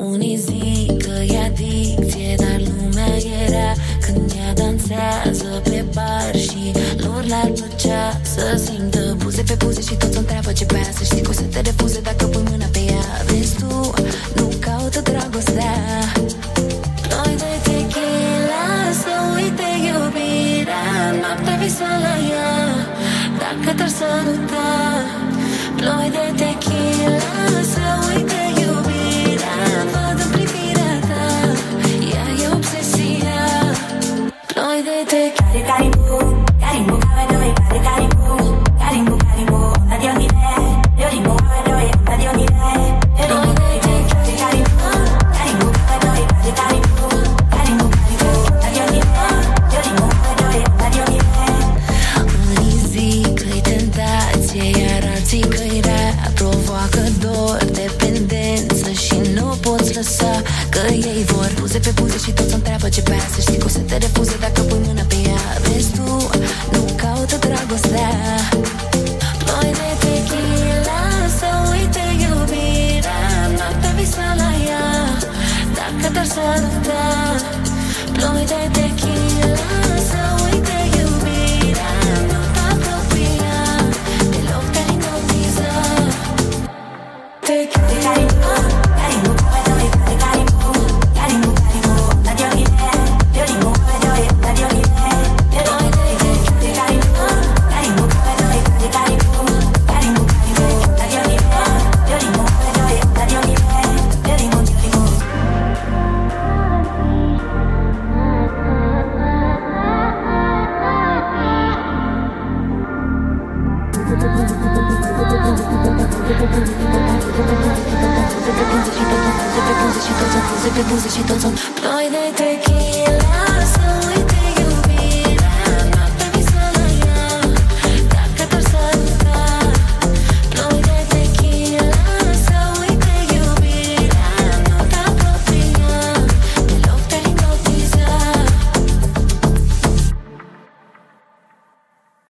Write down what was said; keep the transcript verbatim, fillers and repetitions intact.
Unii zic că e adicție, dar lumea era când ea dansează pe bar și lor le-ar plăcea să simtă buze pe buze și toți o întreabă ce bea. Să știi că o să te refuze dacă pui mâna pe ea. Vezi tu, nu caută dragostea. Ploi de tequila, să uite iubirea. Noaptea visă la ea, dacă te-ar săruta. Ploi de tequila, să uite iubirea. Văd în privirea ta, ea e obsesia. Ploi de tequila. Carimbu, carimbu, cavedoi, care carimbu. Carimbu, carimbu, una di ogni re. Carimbu, cavedoi, una di ogni re. Ploi de tequila. Carimbu, carimbu, cavedoi, care carimbu. Carimbu, carimbu, una di ogni re. Carimbu, cavedoi, una di ogni re. Unii zic că-i tentație, iar alții că-i rea. Provoacă dor, dependență și nu poți lăsa. Că ei vor buze pe buze și toți o întreabă ce bea. Să știi că o să te refuze dacă pui mâna pe ea. Vezi tu, nu caută dragostea. Ploi de tequila, să uite iubirea. Noaptea visă la ea, dacă te-ar săruta. Ploi de tequila, să uite iubirea. Nu te-apropia, deloc te hipnotiza. Tequila. Carimbu, carimbu, cavedoi, care carimbu. Carimbu, carimbu, una di ogni re. Carimbu, cavedoi, una di ogni re. Ploi de tequila. Carimbu, carimbu, cavedoi, care carimbu. Carimbu, carimbu, una di ogni re. Carimbu, cavedoi, una di ogni re. Carimbu, carimbu. Buze pe buze și toți, buze pe buze și toți. Ploi de tequila, să uit